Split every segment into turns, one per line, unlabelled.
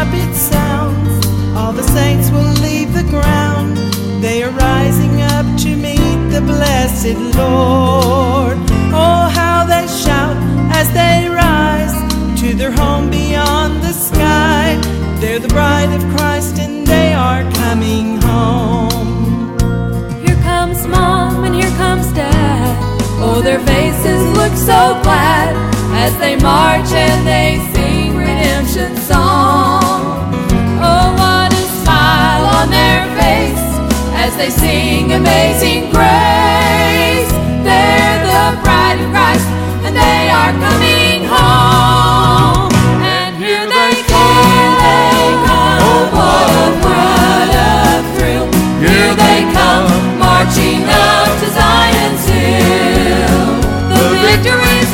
trumpet sounds, all the saints will leave the ground. They are rising up to meet the blessed Lord. Oh, how they shout as they rise to their home beyond the sky. They're the bride of Christ and they are coming home.
Here comes Mom and here comes Dad. Oh, their faces look so glad as they march and they sing redemption song. Oh, what a smile on their face as they sing Amazing Grace. They're the bride of Christ and they are coming home. And here they come, oh, what a thrill. Here they come, marching up to Zion's hill. The victory's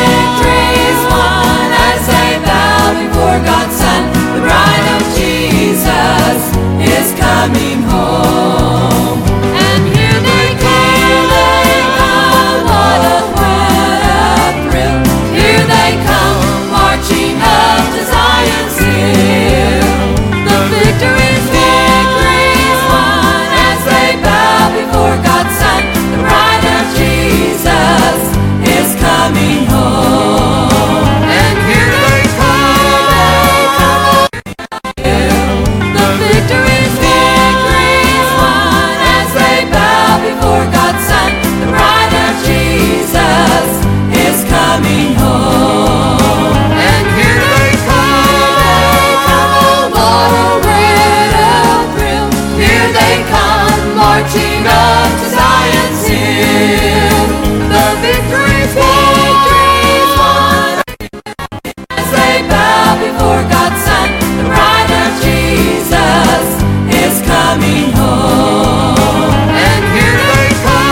won as they bow before God's Son. The bride of Jesus is coming home. And here they come, what a thrill. Here they come, marching up to Zion's hill. The victory's won as they bow before God's Son. The bride of Jesus is coming home. And here they come, the victory's won as they bow before God's Son. The bride of Jesus is coming home. And here they come, what a thrill. Here they come, marching up to Zion's hill. The victory's won as they bow before God's Son. The bride of Jesus is coming home. And here they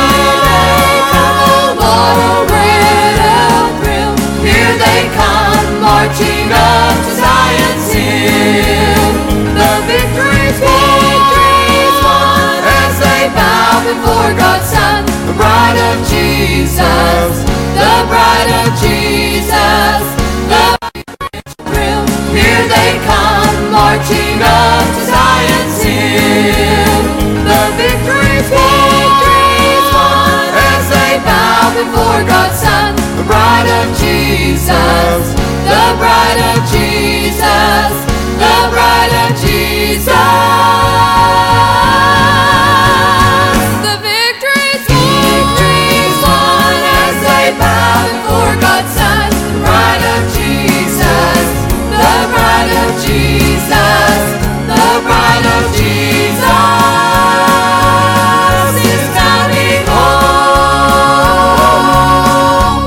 come, what a thrill. Here they come, marching up to Zion's hill. The victory's won as they bow before God's Son. The bride of Jesus, the bride of Jesus, the thrill. Here they come, marching up to Zion's hill. The victory's won as they bow before God's Son. The bride of Jesus, the bride of Jesus, the bride of Jesus. The victory's won as they bow before God's Son. The bride of Jesus, the bride of Jesus, the bride of Jesus is coming home.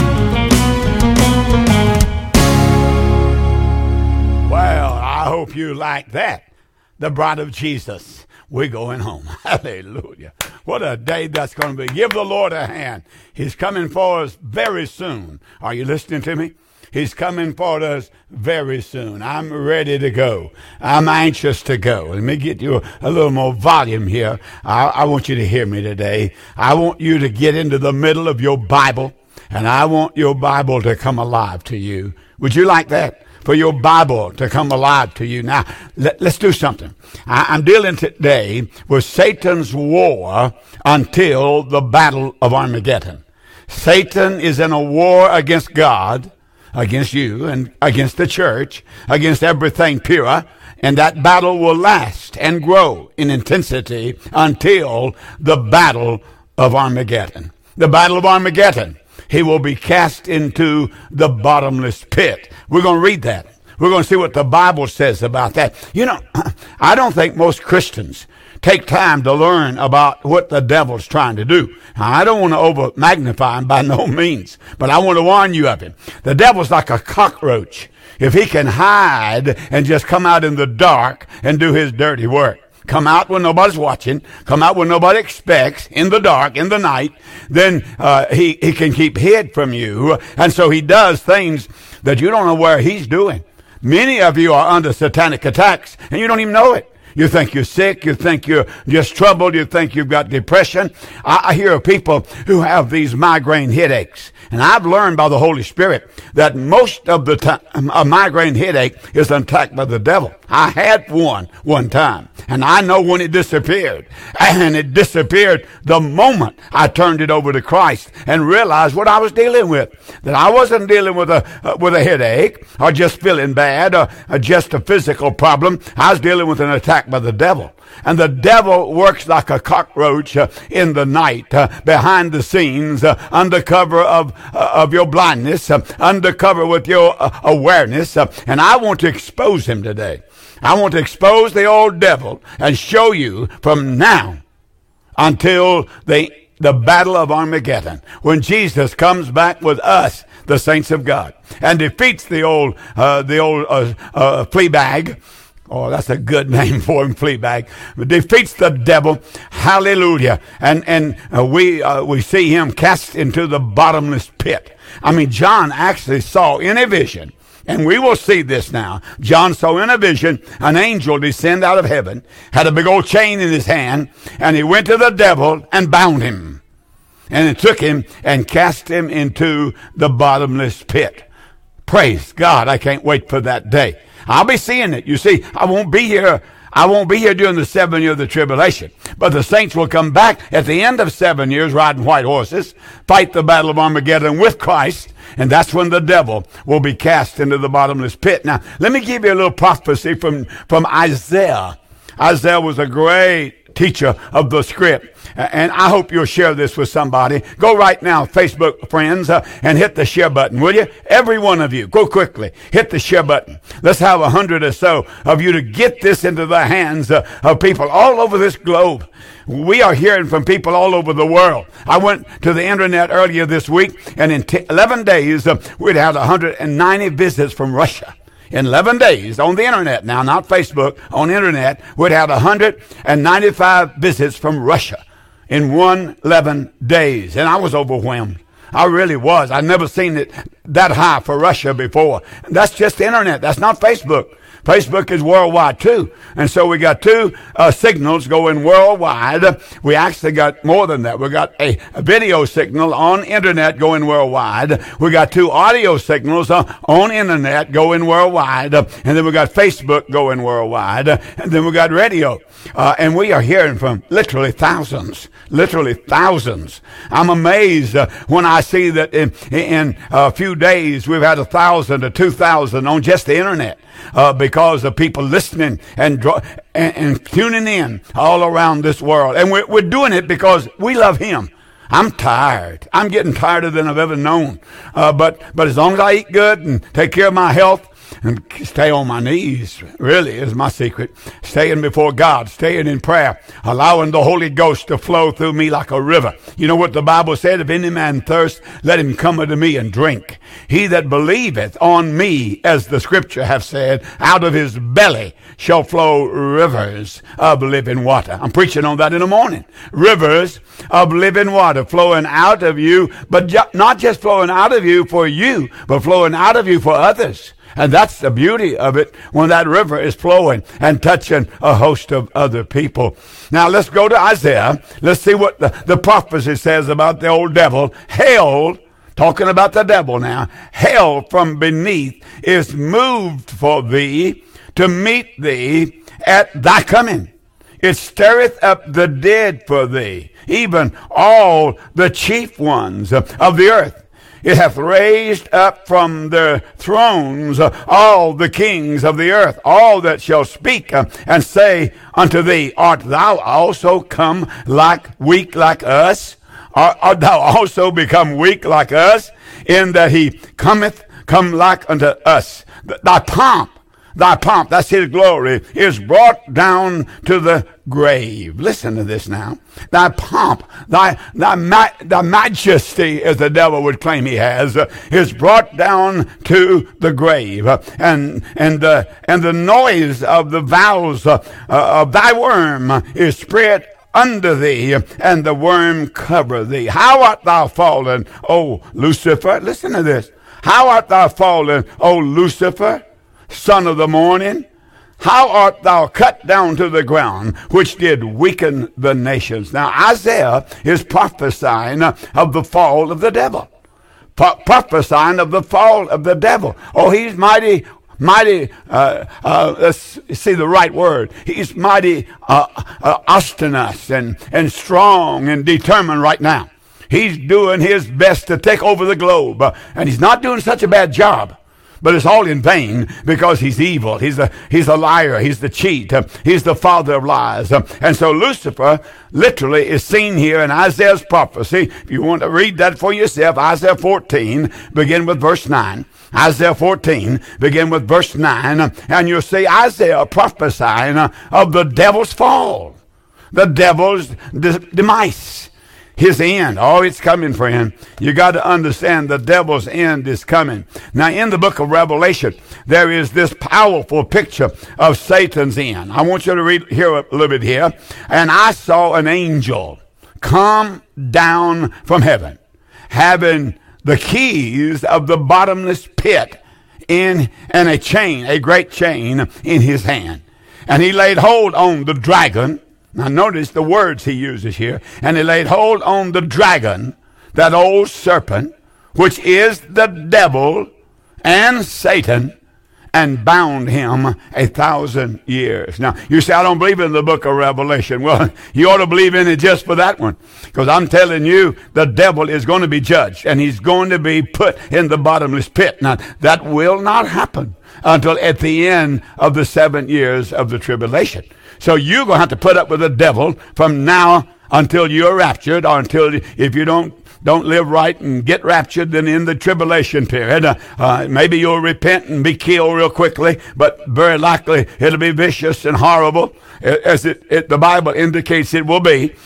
Well, I hope you like that. The bride of Jesus. We're going home. Hallelujah. What a day that's going to be. Give the Lord a hand. He's coming for us very soon. Are you listening to me? He's coming for us very soon. I'm ready to go. I'm anxious to go. Let me get you a little more volume here. I want you to hear me today. I want you to get into the middle of your Bible, and I want your Bible to come alive to you. Would you like that? For your Bible to come alive to you. Now, let's do something. I'm dealing today with Satan's war until the battle of Armageddon. Satan is in a war against God, against you, and against the church, against everything pure, and that battle will last and grow in intensity until the battle of Armageddon. The battle of Armageddon. He will be cast into the bottomless pit. We're going to read that. We're going to see what the Bible says about that. You know, I don't think most Christians take time to learn about what the devil's trying to do. Now, I don't want to over-magnify him by no means, but I want to warn you of him. The devil's like a cockroach. If he can hide and just come out in the dark and do his dirty work, come out when nobody's watching, come out when nobody expects, in the dark, in the night, then he can keep hid from you. And so he does things that you don't know where he's doing. Many of you are under satanic attacks, and you don't even know it. You think you're sick. You think you're just troubled. You think you've got depression. I hear of people who have these migraine headaches. And I've learned by the Holy Spirit that most of the time a migraine headache is attacked by the devil. I had one time, and I know when it disappeared. And it disappeared the moment I turned it over to Christ and realized what I was dealing with. That I wasn't dealing with a headache or just feeling bad or just a physical problem. I was dealing with an attack by the devil. And the devil works like a cockroach in the night, behind the scenes, under cover of your blindness, under cover with your awareness. And I want to expose him today. I want to expose the old devil and show you from now until the battle of Armageddon, when Jesus comes back with us, the saints of God, and defeats the old flea bag. Oh, that's a good name for him, Fleabag. Defeats the devil. Hallelujah. And we see him cast into the bottomless pit. I mean, John actually saw in a vision, and we will see this now. John saw in a vision an angel descend out of heaven, had a big old chain in his hand, and he went to the devil and bound him. And he took him and cast him into the bottomless pit. Praise God. I can't wait for that day. I'll be seeing it. You see, I won't be here during the 7 years of the tribulation. But the saints will come back at the end of 7 years riding white horses, fight the battle of Armageddon with Christ, and that's when the devil will be cast into the bottomless pit. Now, let me give you a little prophecy from Isaiah. Isaiah was a great teacher of the script. And I hope you'll share this with somebody. Go right now, Facebook friends, and hit the share button, will you? Every one of you, go quickly. Hit the share button. Let's have 100 or so of you to get this into the hands of people all over this globe. We are hearing from people all over the world. I went to the internet earlier this week, and in 11 days, we'd had 190 visits from Russia. In 11 days, on the internet now, not Facebook, on the internet, we'd had 195 visits from Russia in 11 days. And I was overwhelmed. I really was. I'd never seen it that high for Russia before. And that's just the internet. That's not Facebook. Facebook is worldwide too. And so we got two signals going worldwide. We actually got more than that. We got a video signal on internet going worldwide. We got two audio signals on internet going worldwide. And then we got Facebook going worldwide. And then we got radio. And we are hearing from literally thousands. I'm amazed when I see that in a few days we've had 1,000 to 2,000 on just the internet. Because of people listening and tuning in all around this world. And we're doing it because we love him. I'm tired. I'm getting tireder than I've ever known. But as long as I eat good and take care of my health and stay on my knees, really is my secret. Staying before God, staying in prayer, allowing the Holy Ghost to flow through me like a river. You know what the Bible said? If any man thirst, let him come unto me and drink. He that believeth on me, as the scripture hath said, out of his belly shall flow rivers of living water. I'm preaching on that in the morning. Rivers of living water flowing out of you, but not just flowing out of you for you, but flowing out of you for others. And that's the beauty of it when that river is flowing and touching a host of other people. Now let's go to Isaiah. Let's see what the prophecy says about the old devil. Hell, talking about the devil now, hell from beneath is moved for thee to meet thee at thy coming. It stirreth up the dead for thee, even all the chief ones of the earth. It hath raised up from their thrones all the kings of the earth, all that shall speak and say unto thee, art thou also come weak like us? Art thou also become weak like us, in that he come like unto us? Thy pomp, that's his glory, is brought down to the grave. Listen to this now. Thy pomp, thy majesty, as the devil would claim he has, is brought down to the grave. And the noise of the vows of thy worm is spread under thee, and the worm cover thee. How art thou fallen, O Lucifer? Listen to this. How art thou fallen, O Lucifer, son of the morning? How art thou cut down to the ground, which did weaken the nations? Now, Isaiah is prophesying of the fall of the devil. Prophesying of the fall of the devil. Oh, he's mighty, let's see the right word. He's mighty obstinate and strong and determined right now. He's doing his best to take over the globe. And he's not doing such a bad job. But it's all in vain because he's evil. He's a liar. He's the cheat. He's the father of lies. And so Lucifer literally is seen here in Isaiah's prophecy. If you want to read that for yourself, Isaiah 14, begin with verse 9. Isaiah 14, begin with verse 9. And you'll see Isaiah prophesying of the devil's fall, the devil's demise. His end. Oh, it's coming, friend. You got to understand the devil's end is coming. Now, in the book of Revelation, there is this powerful picture of Satan's end. I want you to read here a little bit here. And I saw an angel come down from heaven, having the keys of the bottomless pit and a chain, a great chain in his hand. And he laid hold on the dragon. Now notice the words he uses here. And he laid hold on the dragon, that old serpent, which is the devil and Satan, and bound him 1,000 years. Now, you say, I don't believe in the book of Revelation. Well, you ought to believe in it just for that one. Because I'm telling you, the devil is going to be judged, and he's going to be put in the bottomless pit. Now, that will not happen until at the end of the 7 years of the tribulation. So you're going to have to put up with the devil from now until you're raptured, or until, if you don't live right and get raptured, then in the tribulation period, maybe you'll repent and be killed real quickly, but very likely it'll be vicious and horrible, as the Bible indicates it will be.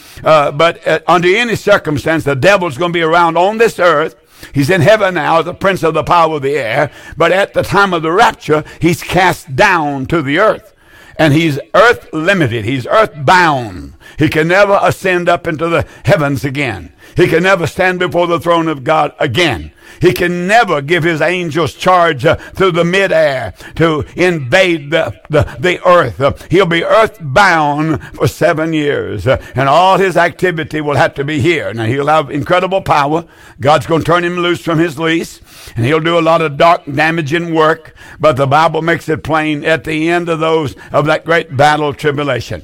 But under any circumstance, the devil's going to be around on this earth. He's in heaven now, the prince of the power of the air. But at the time of the rapture, he's cast down to the earth. And he's earth limited. He's earth bound. He can never ascend up into the heavens again. He can never stand before the throne of God again. He can never give his angels charge through the midair to invade the earth. He'll be earth bound for 7 years. And all his activity will have to be here. Now, he'll have incredible power. God's going to turn him loose from his lease. And he'll do a lot of dark, damaging work. But the Bible makes it plain at the end of that great battle of tribulation.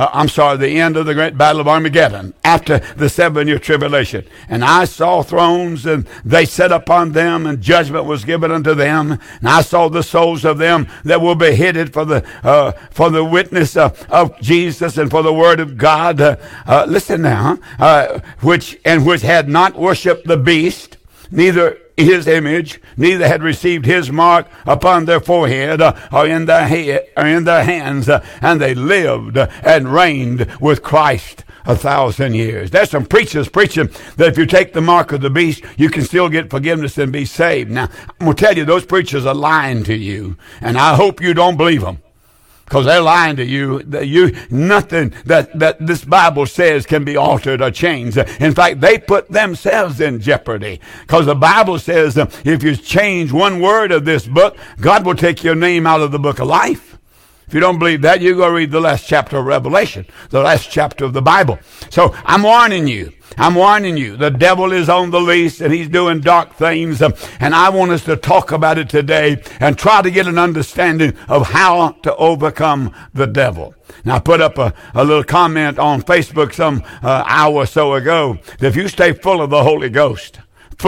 The end of the great battle of Armageddon, after the 7-year tribulation. And I saw thrones, and they sat upon them, and judgment was given unto them. And I saw the souls of them that were beheaded for the witness of Jesus and for the word of God. Listen now, which had not worshipped the beast, neither his image, neither had received his mark upon their forehead or in their hands, and they lived and reigned with Christ 1,000 years. There's some preachers preaching that if you take the mark of the beast, you can still get forgiveness and be saved. Now, I'm going to tell you, those preachers are lying to you, and I hope you don't believe them. Because they're lying to you. Nothing that this Bible says can be altered or changed. In fact, they put themselves in jeopardy. Because the Bible says if you change one word of this book, God will take your name out of the book of life. If you don't believe that, you go read the last chapter of Revelation, the last chapter of the Bible. So I'm warning you. The devil is on the lease, and he's doing dark things. And I want us to talk about it today and try to get an understanding of how to overcome the devil. Now, I put up a little comment on Facebook some hour or so ago that if you stay full of the Holy Ghost,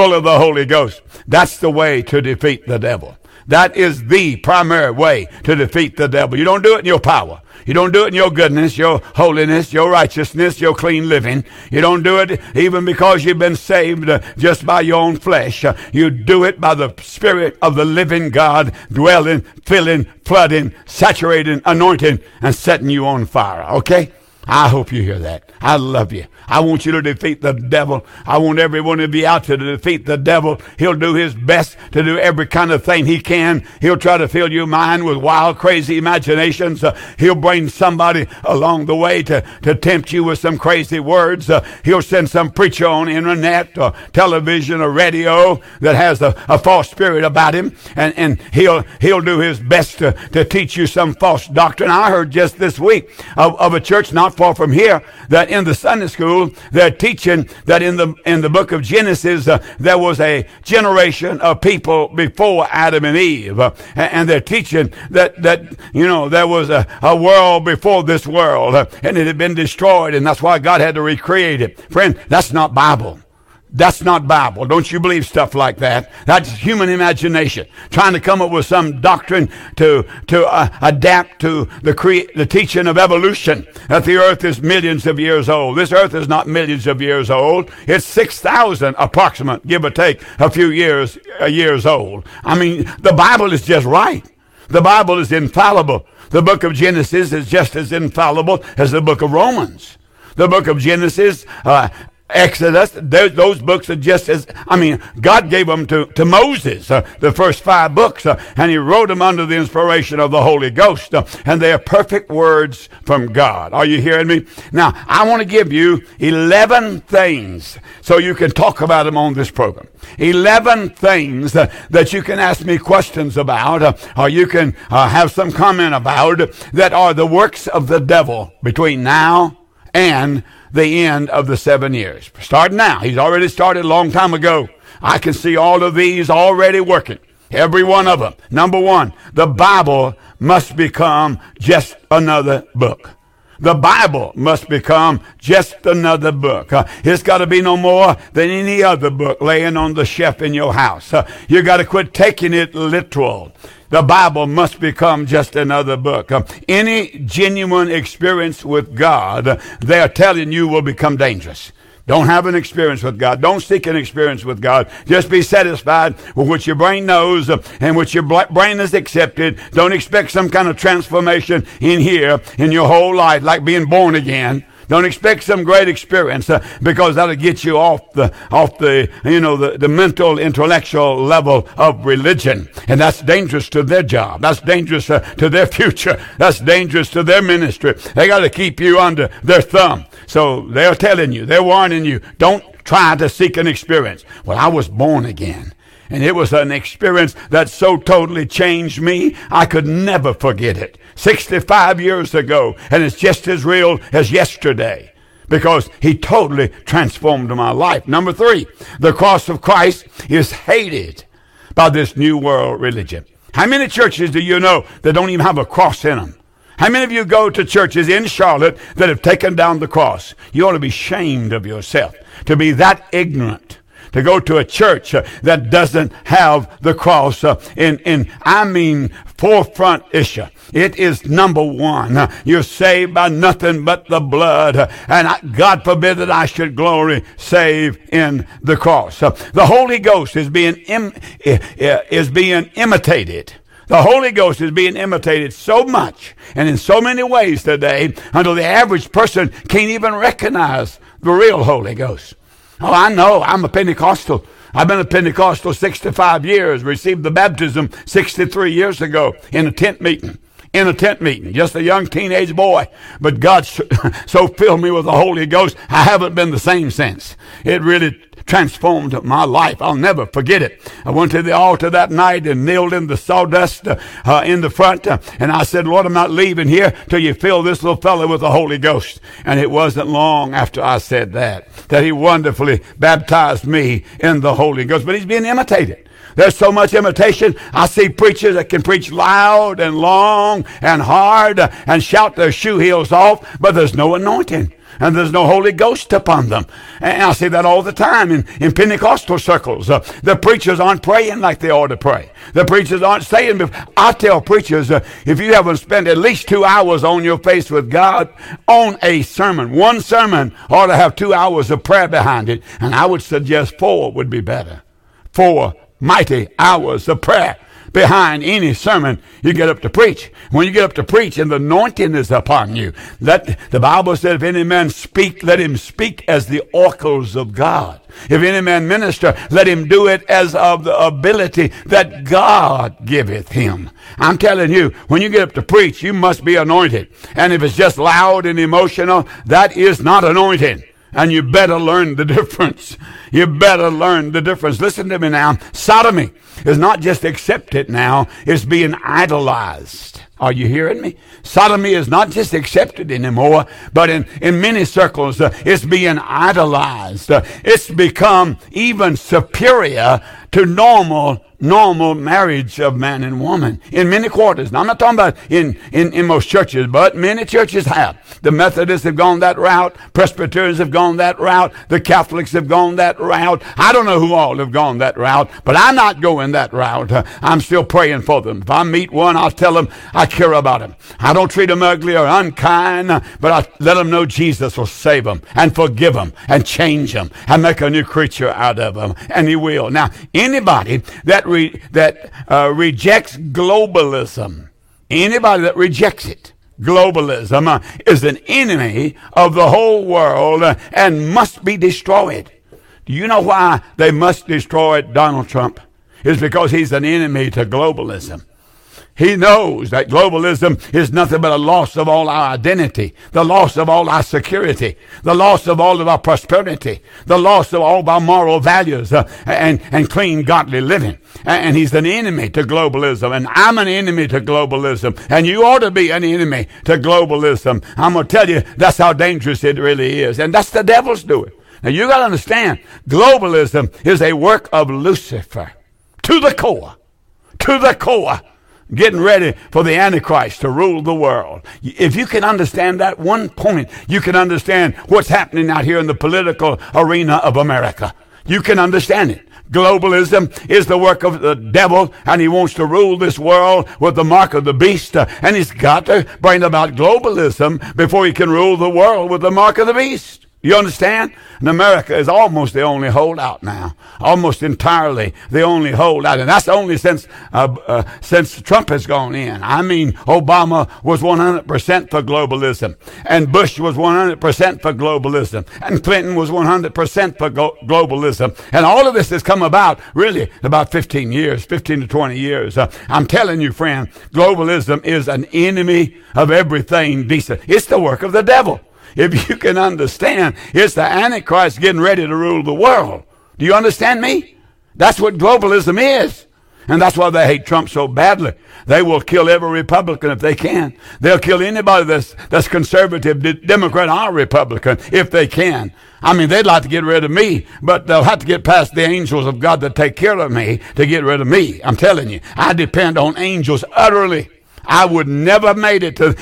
that's the way to defeat the devil. That is the primary way to defeat the devil. You don't do it in your power. You don't do it in your goodness, your holiness, your righteousness, your clean living. You don't do it even because you've been saved just by your own flesh. You do it by the Spirit of the living God dwelling, filling, flooding, saturating, anointing, and setting you on fire. Okay? I hope you hear that. I love you. I want you to defeat the devil. I want everyone to be out to defeat the devil. He'll do his best to do every kind of thing he can. He'll try to fill your mind with wild, crazy imaginations. He'll bring somebody along the way to tempt you with some crazy words. He'll send some preacher on internet or television or radio that has a false spirit about him, and he'll do his best to teach you some false doctrine. I heard just this week of a church not far from here that in the Sunday school they're teaching that in the book of Genesis there was a generation of people before Adam and Eve, and they're teaching that there was a world before this world, and it had been destroyed, and that's why God had to recreate it. Friend, that's not Bible. That's not Bible. Don't you believe stuff like that. That's human imagination, trying to come up with some doctrine to adapt to the teaching of evolution, that the earth is millions of years old. This earth is not millions of years old. It's 6,000 approximate, give or take a few years old. I mean, the Bible is just right. The Bible is infallible. The book of Genesis is just as infallible as the book of Romans. The book of Genesis, Exodus, those books are just as, God gave them to Moses, the first 5 books, and he wrote them under the inspiration of the Holy Ghost, and they are perfect words from God. Are you hearing me? Now, I want to give you 11 things so you can talk about them on this program. 11 things that you can ask me questions about, or you can have some comment about, that are the works of the devil between now and the end of the 7 years. Start now. He's already started a long time ago. I can see all of these already working. Every one of them. Number 1, the Bible must become just another book. The Bible must become just another book. It's got to be no more than any other book laying on the shelf in your house. You got to quit taking it literal. The Bible must become just another book. Any genuine experience with God, they are telling you, will become dangerous. Don't have an experience with God. Don't seek an experience with God. Just be satisfied with what your brain knows and what your brain has accepted. Don't expect some kind of transformation in here in your whole life, like being born again. Don't expect some great experience because that'll get you off the mental, intellectual level of religion. And that's dangerous to their job. That's dangerous to their future. That's dangerous to their ministry. They got to keep you under their thumb. So they're telling you, they're warning you, don't try to seek an experience. Well, I was born again. And it was an experience that so totally changed me, I could never forget it. 65 years ago, and it's just as real as yesterday, because he totally transformed my life. Number 3, the cross of Christ is hated by this new world religion. How many churches do you know that don't even have a cross in them? How many of you go to churches in Charlotte that have taken down the cross? You ought to be ashamed of yourself to be that ignorant, to go to a church that doesn't have the cross forefront issue. It is number 1. You're saved by nothing but the blood, and God forbid that I should glory save in the cross. The Holy Ghost is being imitated. The Holy Ghost is being imitated so much and in so many ways today until the average person can't even recognize the real Holy Ghost. Oh, I know. I'm a Pentecostal. I've been a Pentecostal 65 years, received the baptism 63 years ago in a tent meeting. Just a young teenage boy. But God so filled me with the Holy Ghost, I haven't been the same since. It really transformed my life. I'll never forget it. I went to the altar that night and kneeled in the sawdust in the front, and I said, Lord, I'm not leaving here till you fill this little fellow with the Holy Ghost. And it wasn't long after I said that he wonderfully baptized me in the Holy Ghost. But he's being imitated. There's so much imitation. I see preachers that can preach loud and long and hard and shout their shoe heels off, but there's no anointing. And there's no Holy Ghost upon them. And I see that all the time in Pentecostal circles. The preachers aren't praying like they ought to pray. The preachers aren't saying, I tell preachers, if you haven't spent at least 2 hours on your face with God on a sermon, one sermon ought to have 2 hours of prayer behind it. And I would suggest 4 would be better. 4 mighty hours of prayer. behind any sermon you get up to preach. When you get up to preach and the anointing is upon you, the Bible said, if any man speak, let him speak as the oracles of God. If any man minister, let him do it as of the ability that God giveth him. I'm telling you, when you get up to preach, you must be anointed. And if it's just loud and emotional, that is not anointed. And you better learn the difference. You better learn the difference. Listen to me now. Sodomy is not just accepted now, it's being idolized. Are you hearing me? Sodomy is not just accepted anymore, but in many circles, it's being idolized. It's become even superior to normal marriage of man and woman in many quarters. Now, I'm not talking about in most churches, but many churches have. The Methodists have gone that route. Presbyterians have gone that route. The Catholics have gone that route. I don't know who all have gone that route, but I'm not going that route. I'm still praying for them. If I meet one, I'll tell them I care about them. I don't treat them ugly or unkind, but I let them know Jesus will save them and forgive them and change them and make a new creature out of them, and he will. Now, anybody that rejects globalism, anybody that rejects it, globalism is an enemy of the whole world and must be destroyed. Do you know why they must destroy Donald Trump? It's because he's an enemy to globalism. He knows that globalism is nothing but a loss of all our identity, the loss of all our security, the loss of all of our prosperity, the loss of all of our moral values and clean, godly living. And he's an enemy to globalism, and I'm an enemy to globalism, and you ought to be an enemy to globalism. I'm going to tell you, that's how dangerous it really is, and that's the devil's doing. Now, you got to understand, globalism is a work of Lucifer to the core, getting ready for the Antichrist to rule the world. If you can understand that one point, you can understand what's happening out here in the political arena of America. You can understand it. Globalism is the work of the devil, and he wants to rule this world with the mark of the beast, and he's got to bring about globalism before he can rule the world with the mark of the beast. You understand? And America is almost the only holdout now. Almost entirely the only holdout. And that's only since Trump has gone in. I mean, Obama was 100% for globalism. And Bush was 100% for globalism. And Clinton was 100% for globalism. And all of this has come about, really, about 15 to 20 years. I'm telling you, friend, globalism is an enemy of everything decent. It's the work of the devil. If you can understand, it's the Antichrist getting ready to rule the world. Do you understand me? That's what globalism is. And that's why they hate Trump so badly. They will kill every Republican if they can. They'll kill anybody that's conservative, Democrat or Republican, if they can. I mean, they'd like to get rid of me, but they'll have to get past the angels of God that take care of me to get rid of me. I'm telling you, I depend on angels utterly. I would never have made it to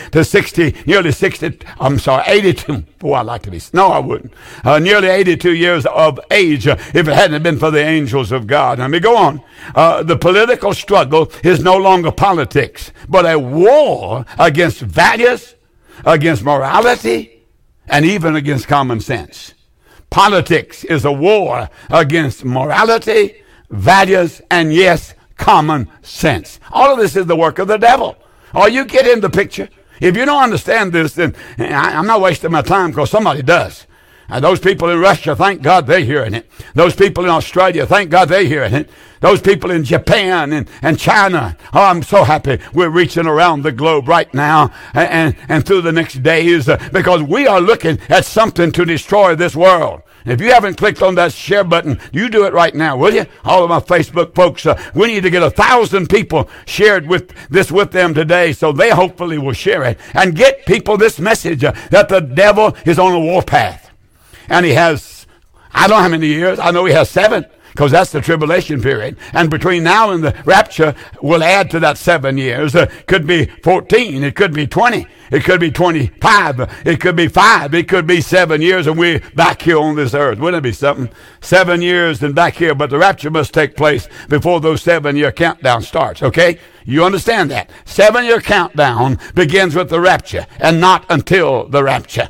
82. Boy, I'd like to be. No, I wouldn't. Nearly 82 years of age if it hadn't been for the angels of God. Let me go on. The political struggle is no longer politics, but a war against values, against morality, and even against common sense. Politics is a war against morality, values, and yes, common sense. All of this is the work of the devil. Or you get in the picture. If you don't understand this, then I'm not wasting my time because somebody does. And those people in Russia, thank God they're hearing it. Those people in Australia, thank God they're hearing it. Those people in Japan and China. Oh, I'm so happy we're reaching around the globe right now and through the next days because we are looking at something to destroy this world. If you haven't clicked on that share button, you do it right now, will you? All of my Facebook folks, we need to get 1,000 people shared with them today so they hopefully will share it and get people this message that the devil is on a warpath. And he has, I don't know how many years, I know he has 7. Because that's the tribulation period. And between now and the rapture, we'll add to that 7 years. Could be 14. It could be 20. It could be 25. It could be 5. It could be 7 years, and we're back here on this earth. Wouldn't it be something? 7 years and back here. But the rapture must take place before those 7-year countdown starts, okay? You understand that? 7-year countdown begins with the rapture, and not until the rapture.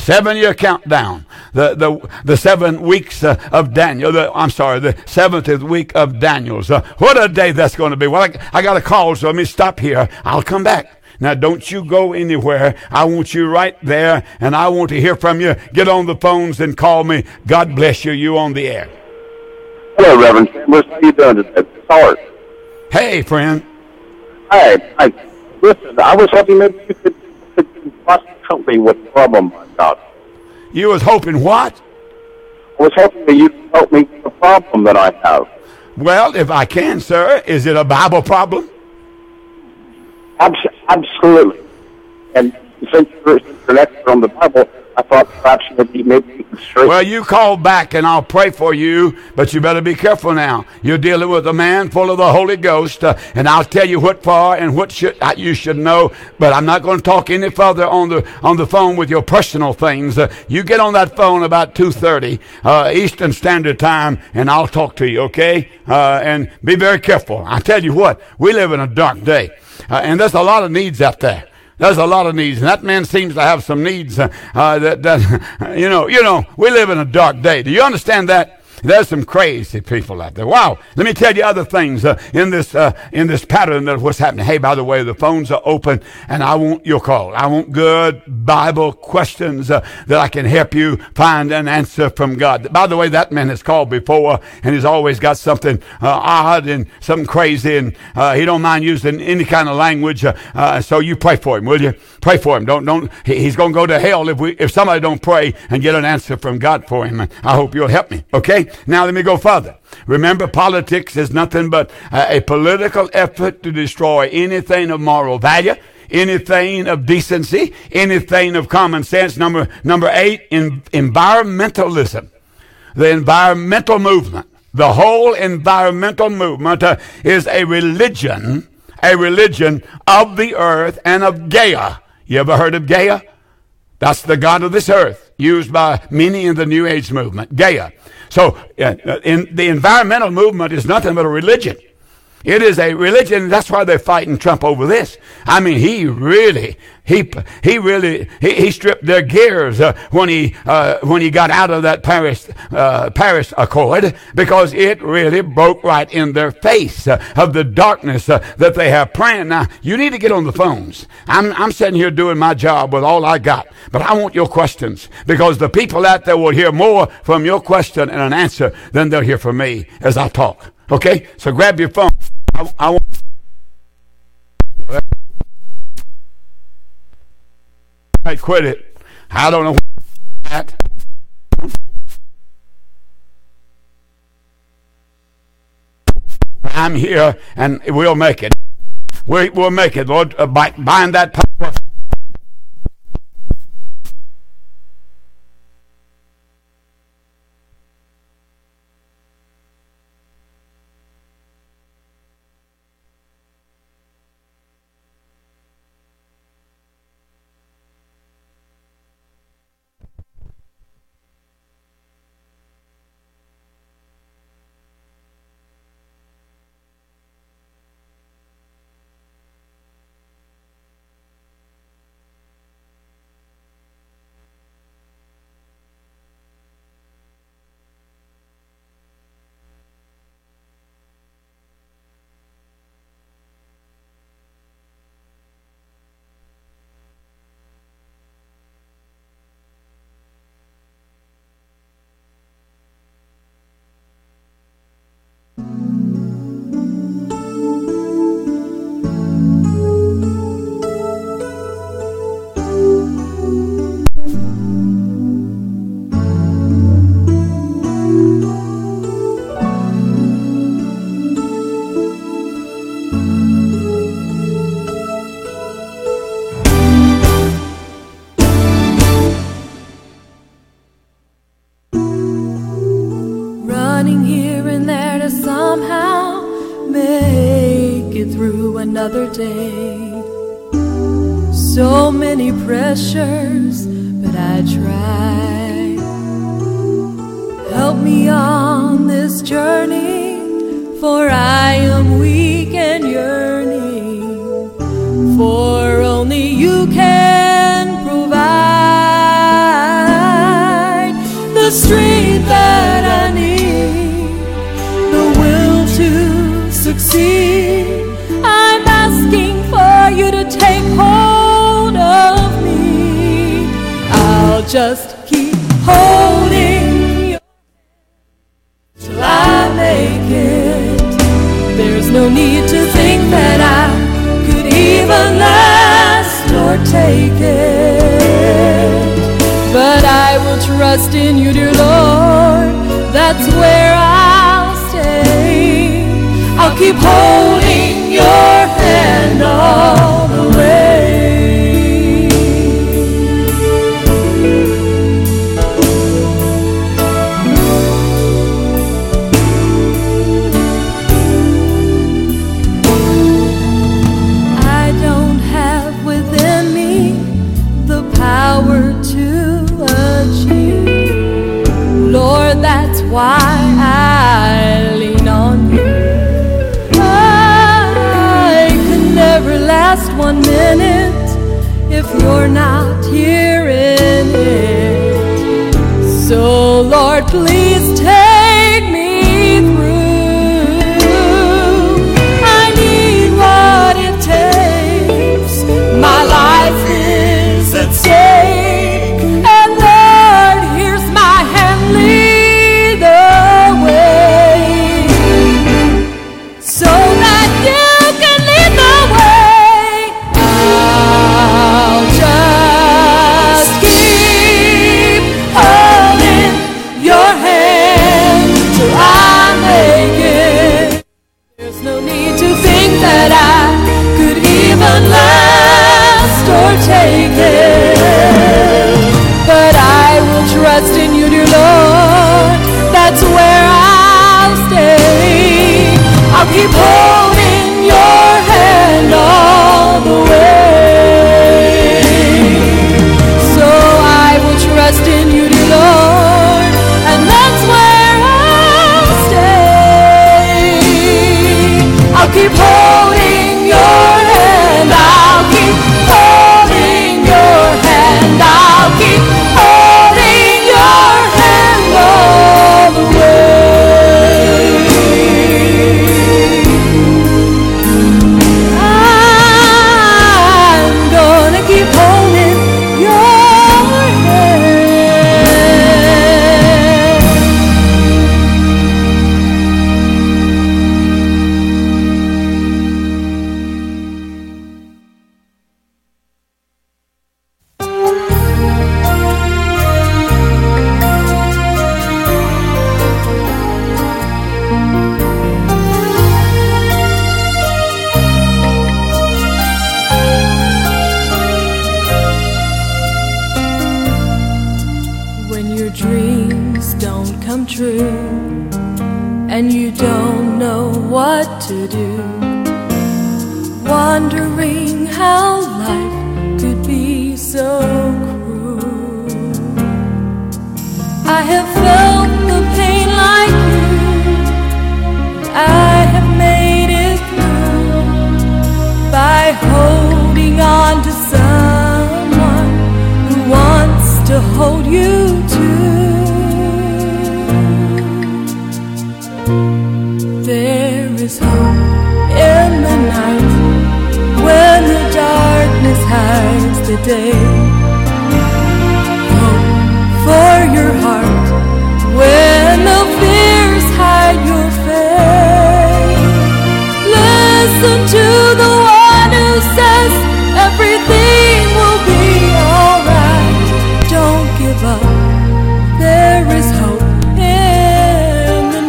7-year countdown. The 7 weeks of Daniel. The 7th week of Daniel's. What a day that's going to be. Well, I got a call, so let me stop here. I'll come back. Now, don't you go anywhere. I want you right there, and I want to hear from you. Get on the phones and call me. God bless you. You on the air.
Hello, Reverend Chambers. How you doing today? It's Art.
Hey, friend.
Hi. Listen, I was hoping maybe you could possibly help me with the problem I got.
You was hoping what?
I was hoping that you could help me with the problem that I have.
Well, if I can, sir. Is it a Bible problem?
Absolutely. And since you're an expert on the Bible, I thought perhaps maybe you could straighten.
Well, you call back and I'll pray for you, but you better be careful now. You're dealing with a man full of the Holy Ghost, and I'll tell you what for and what you should know, but I'm not going to talk any further on the phone with your personal things. You get on that phone about 2:30 Eastern Standard Time, and I'll talk to you, okay? And be very careful. I tell you what, we live in a dark day, and there's a lot of needs out there. There's a lot of needs, and that man seems to have some needs you know, we live in a dark day. Do you understand that? There's some crazy people out there. Wow. Let me tell you other things in this pattern of what's happening. Hey, by the way, the phones are open, and I want your call. I want good Bible questions that I can help you find an answer from God. By the way, that man has called before, and he's always got something odd and something crazy, and he don't mind using any kind of language. So you pray for him, will you? Pray for him. Don't. He's going to go to hell if somebody don't pray and get an answer from God for him. I hope you'll help me. Okay. Now let me go further. Remember, politics is nothing but a political effort to destroy anything of moral value, anything of decency, anything of common sense. Number 8, environmentalism. The environmental movement. The whole environmental movement is a religion of the earth and of Gaia. You ever heard of Gaia? That's the god of this earth, used by many in the New Age movement, Gaia. So in the environmental movement is nothing but a religion. It is a religion, and that's why they're fighting Trump over this. I mean, he stripped their gears when he got out of that Paris Accord, because it really broke right in their face of the darkness that they have planned. Now, you need to get on the phones. I'm sitting here doing my job with all I got, but I want your questions, because the people out there will hear more from your question and an answer than they'll hear from me as I talk. Okay? So grab your phone. I want. I quit it. I don't know that. I'm here, and we'll make it. We'll make it, Lord. Bind that power.
Another day. So many pressures, but I try. Help me on this journey, for I am weak and yearning, for only you can provide.
that I need, the will to succeed. I'm asking for you to take hold of me. I'll just keep holding you till I make it. There's no need to think that I could even last or take it. But I will trust in you, dear Lord. That's where I'll stay. I'll keep holding your hand all the way. I don't have within me the power to achieve. Lord, that's why I lean on you. I could never last 1 minute if you're not here in it. So, Lord, please take me through. I need what it takes. My life is at stake. And Lord, here's my hand, lead the way, so that you can lead the way. I'll just keep holding your hand till I make it. There's no need to think that I could even last or take it. But I will trust in you, dear Lord. That's where I'll stay. I'll keep holding your hand all the way. So I will trust in you, dear Lord, and that's where I'll stay. I'll keep holding your hand. I'll keep holding your hand. I'll keep holding your hand all the way. I'm gonna keep holding your hand. When your dreams don't come true and you don't know what to do, wondering how life could be so cruel. I have felt the pain like you, and I have made it through by holding on to someone who wants to hold you too. There is hope in the night when the darkness hides the day. Hope for your heart when the fears hide your face. Listen to the one who says everything will be alright. Don't give up. There is hope in the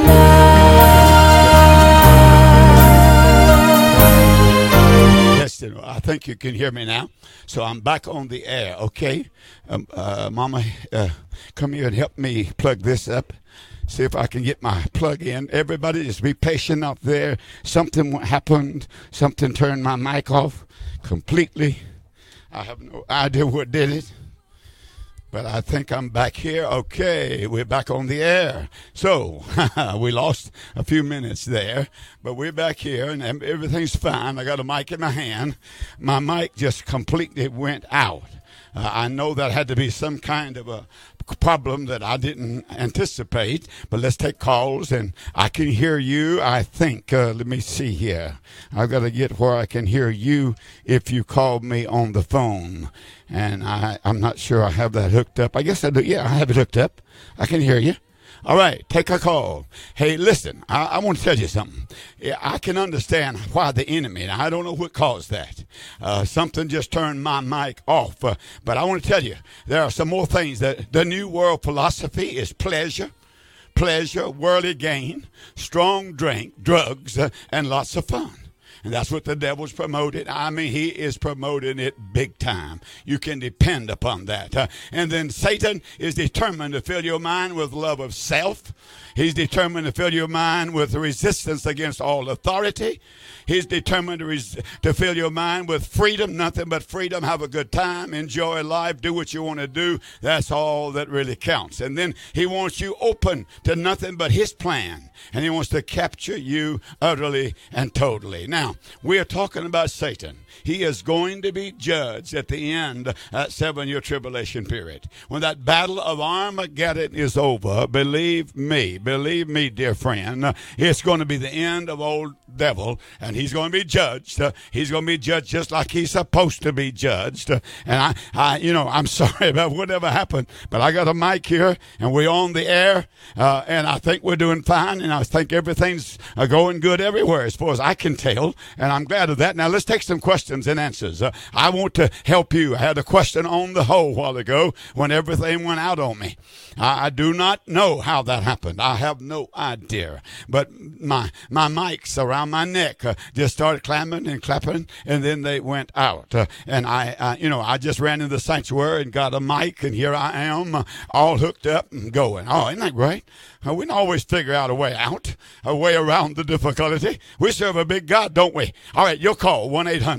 night.
Yes, I think you can hear me now. So I'm back on the air, okay? Mama, come here and help me plug this up. See if I can get my plug in. Everybody just be patient out there. Something happened. Something turned my mic off completely. I have no idea what did it. But I think I'm back here. Okay, we're back on the air. So, we lost a few minutes there, but we're back here and everything's fine. I got a mic in my hand. My mic just completely went out. I know that had to be some kind of a problem that I didn't anticipate, but let's take calls, and I can hear you, I think. Let me see here. I've got to get where I can hear you if you call me on the phone. And I'm not sure I have that hooked up. I guess I do. Yeah, I have it hooked up. I can hear you. All right, take a call. Hey, listen, I want to tell you something. I can understand why the enemy, and I don't know what caused that. Something just turned my mic off. But I want to tell you, there are some more things. That the New World philosophy is pleasure, worldly gain, strong drink, drugs, and lots of fun. And that's what the devil's promoted. I mean, he is promoting it big time. You can depend upon that. And then Satan is determined to fill your mind with love of self. He's determined to fill your mind with resistance against all authority. He's determined to fill your mind with freedom, nothing but freedom. Have a good time, enjoy life, do what you want to do. That's all that really counts. And then he wants you open to nothing but his plan. And he wants to capture you utterly and totally. Now, we are talking about Satan. He is going to be judged at the end of that 7-year tribulation period. When that battle of Armageddon is over, believe me, dear friend, it's going to be the end of old devil, and he's going to be judged. He's going to be judged just like he's supposed to be judged. And I'm sorry about whatever happened, but I got a mic here, and we're on the air, and I think we're doing fine, and I think everything's going good everywhere as far as I can tell, and I'm glad of that. Now, let's take some questions and answers. I want to help you. I had a question on the hoe a while ago when everything went out on me. I do not know how that happened. I have no idea. But my mics around my neck just started clapping, and then they went out. And I just ran in the sanctuary and got a mic, and here I am, all hooked up and going. Oh, isn't that great? We can always figure out a way out, a way around the difficulty. We serve a big God, don't we? All right, you'll call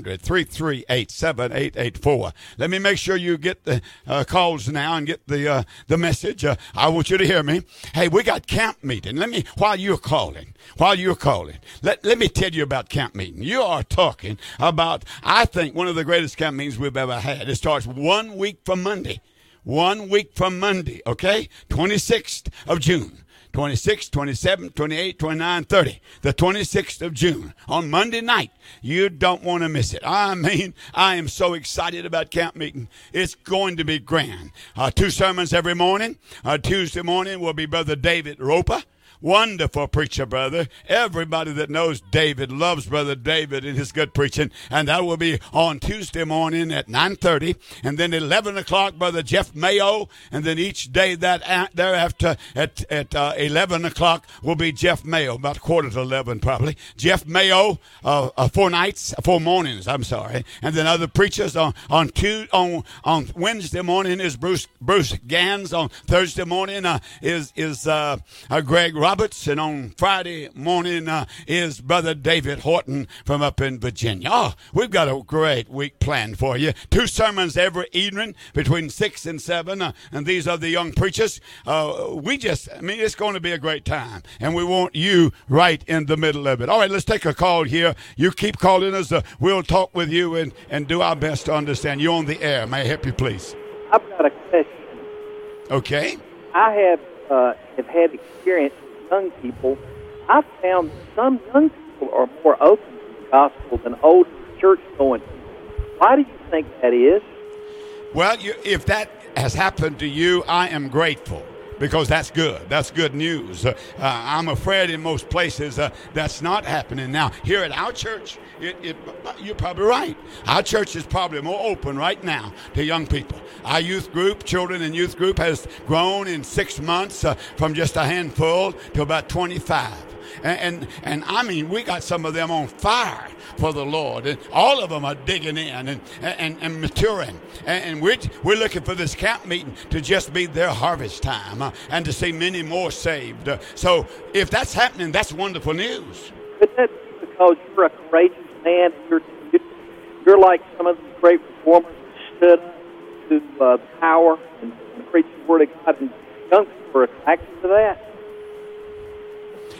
1-800-338-7884. Let me make sure you get the calls now and get the message. I want you to hear me. Hey, we got camp meeting. While you're calling, let me tell you about camp meeting. You are talking about, I think, one of the greatest camp meetings we've ever had. It starts 1 week from Monday. 1 week from Monday, okay? 26th of June. 26, 27, 28, 29, 30. The 26th of June on Monday night. You don't want to miss it. I mean, I am so excited about camp meeting. It's going to be grand. 2 sermons every morning. Tuesday morning will be Brother David Roper. Wonderful preacher, brother. Everybody that knows David loves Brother David and his good preaching. And that will be on Tuesday morning at 9:30. And then 11 o'clock, Brother Jeff Mayo. And then each day thereafter at 11 o'clock will be Jeff Mayo, about 10:45 probably. Jeff Mayo, 4 mornings, I'm sorry. And then other preachers on Wednesday morning is Bruce Gans. On Thursday morning is Greg Roberts, and on Friday morning is Brother David Horton from up in Virginia. Oh, we've got a great week planned for you. 2 sermons every evening between 6 and 7, and these are the young preachers. It's going to be a great time, and we want you right in the middle of it. All right, let's take a call here. You keep calling us. We'll talk with you and do our best to understand. You're on the air. May I help you, please?
I've got a question.
Okay.
I have had experience with young people. I've found some young people are more open to the gospel than old church-going people. Why do you think that is?
Well, if that has happened to you, I am grateful, because that's good. That's good news. I'm afraid in most places that's not happening. Now, here at our church, you're probably right. Our church is probably more open right now to young people. Our youth group, children and youth group, has grown in 6 months from just a handful to about 25. And I mean, we got some of them on fire for the Lord, and all of them are digging in and maturing. And we're looking for this camp meeting to just be their harvest time and to see many more saved. So if that's happening, that's wonderful news.
But that's because you're a courageous man. You're like some of the great reformers who stood up to power and preached the Word of God, and young people are attracted to that.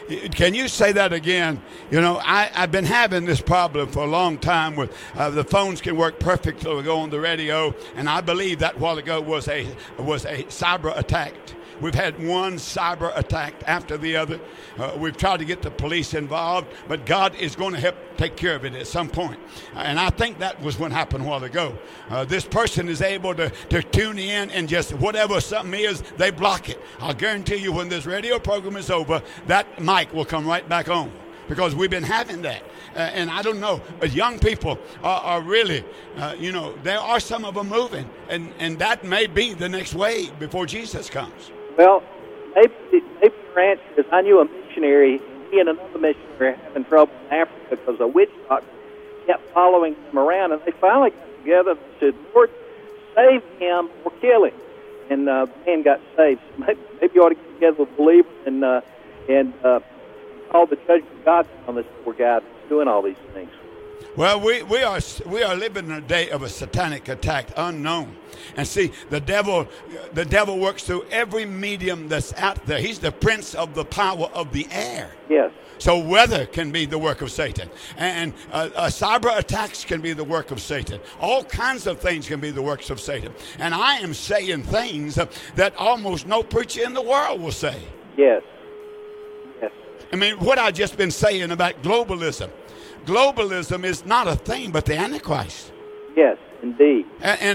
Can you say that again? You know, I've been having this problem for a long time with the phones can work perfectly to go on the radio, and I believe that while ago was a cyber attack. We've had one cyber attack after the other. We've tried to get the police involved, but God is going to help take care of it at some point. And I think that was what happened a while ago. This person is able to tune in and just whatever something is, they block it. I'll guarantee you when this radio program is over, that mic will come right back on. Because we've been having that. And I don't know, young people are really, there are some of them moving. And that may be the next wave before Jesus comes.
Well, maybe your answer is I knew a missionary, he and another missionary having trouble in Africa because a witch doctor kept following them around, and they finally got together and said, Lord, save him or kill him. And the man got saved. So maybe you ought to get together with believers and call the judgment of God on this poor guy that's doing all these things.
Well, we are living in a day of a satanic attack, unknown. And see, the devil works through every medium that's out there. He's the prince of the power of the air.
Yes.
So weather can be the work of Satan. And cyber attacks can be the work of Satan. All kinds of things can be the works of Satan. And I am saying things that almost no preacher in the world will say.
Yes. Yes.
I mean, what I've just been saying about globalism. Globalism is not a thing but the Antichrist.
Yes, indeed.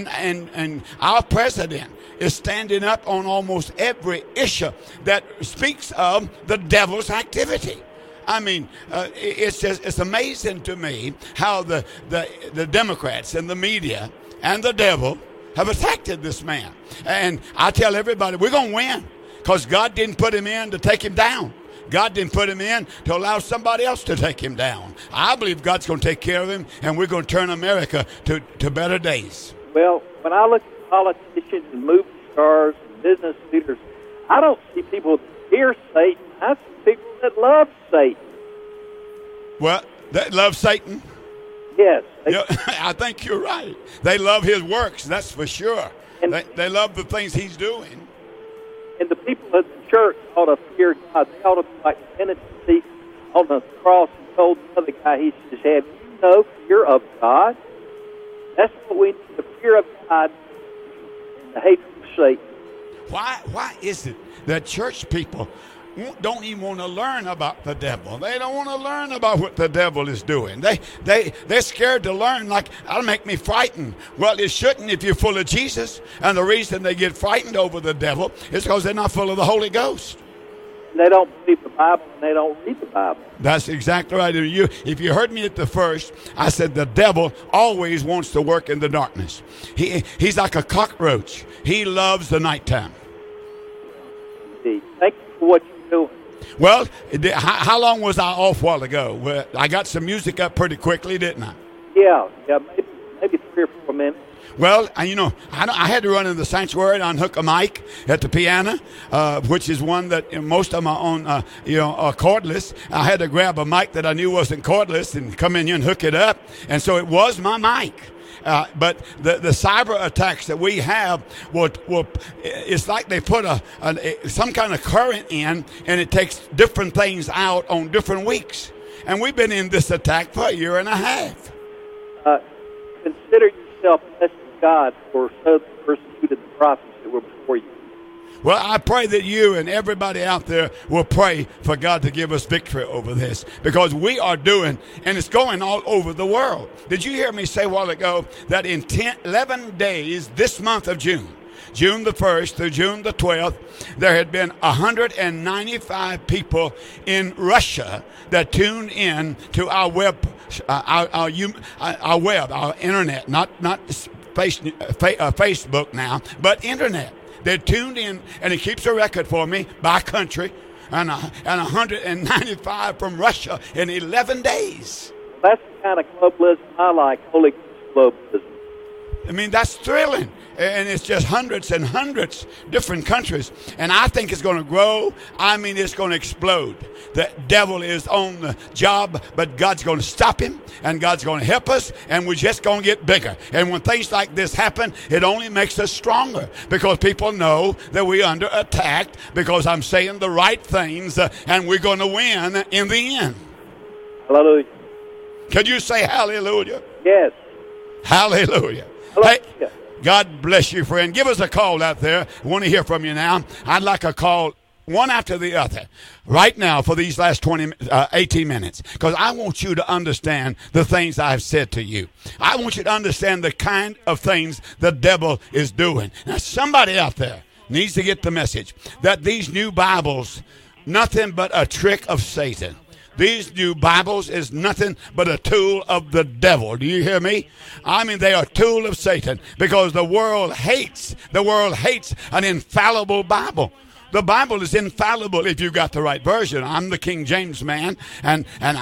And our president is standing up on almost every issue that speaks of the devil's activity. I mean, it's amazing to me how the Democrats and the media and the devil have attacked this man. And I tell everybody, we're going to win because God didn't put him in to take him down. God didn't put him in to allow somebody else to take him down. I believe God's going to take care of him, and we're going to turn America to better days.
Well, when I look at politicians and movie stars and business leaders, I don't see people that fear Satan. I see people that love Satan.
Well, that love Satan?
Yes.
I think you're right. They love his works, that's for sure. And they love the things he's doing.
And the people of the church ought to fear God. They ought to be like penitent on the cross and told the other guy, he says, have you no fear of God? That's what we need, the fear of God and the hatred of Satan.
Why is it that church people don't even want to learn about the devil? They don't want to learn about what the devil is doing. They're scared to learn, like, that'll make me frightened. Well, it shouldn't if you're full of Jesus. And the reason they get frightened over the devil is because they're not full of the Holy Ghost.
They don't believe the Bible and they don't read the Bible.
That's exactly right. If you heard me at the first, I said the devil always wants to work in the darkness. He's like a cockroach. He loves the nighttime.
Indeed. Thank you for what you're doing.
Well, how long was I off a while ago? Well, I got some music up pretty quickly, didn't I?
Yeah, maybe 3 or 4 minutes.
Well, I had to run in the sanctuary and unhook a mic at the piano, which is one that most of them are on, are cordless. I had to grab a mic that I knew wasn't cordless and come in here and hook it up, and so it was my mic. But the cyber attacks that we have, it's like they put some kind of current in, and it takes different things out on different weeks. And we've been in this attack for 1.5 years.
Consider yourself blessed of God for so persecuted the prophets that were before you.
Well, I pray that you and everybody out there will pray for God to give us victory over this, because we are doing, and it's going all over the world. Did you hear me say a while ago that in 11 days this month of June the 1st through June the 12th, there had been 195 people in Russia that tuned in to our web, our internet, not Facebook now, but internet. They're tuned in, and it keeps a record for me by country, and 195 from Russia in 11 days.
That's the kind of globalism I like, Holy Ghost globalism.
I mean, that's thrilling. And it's just hundreds and hundreds different countries. And I think it's going to grow. I mean, it's going to explode. The devil is on the job, but God's going to stop him, and God's going to help us, and we're just going to get bigger. And when things like this happen, it only makes us stronger, because people know that we're under attack, because I'm saying the right things, and we're going to win in the end.
Hallelujah.
Could you say hallelujah?
Yes.
Hallelujah.
Hallelujah.
Hey, God bless you, friend. Give us a call out there. I want to hear from you now. I'd like a call one after the other right now for these last 18 minutes, because I want you to understand the things I've said to you. I want you to understand the kind of things the devil is doing. Now, somebody out there needs to get the message that these new Bibles, nothing but a trick of Satan. These new Bibles is nothing but a tool of the devil. Do you hear me? I mean, they are a tool of Satan, because the world hates an infallible Bible. The Bible is infallible if you got the right version. I'm the King James man, and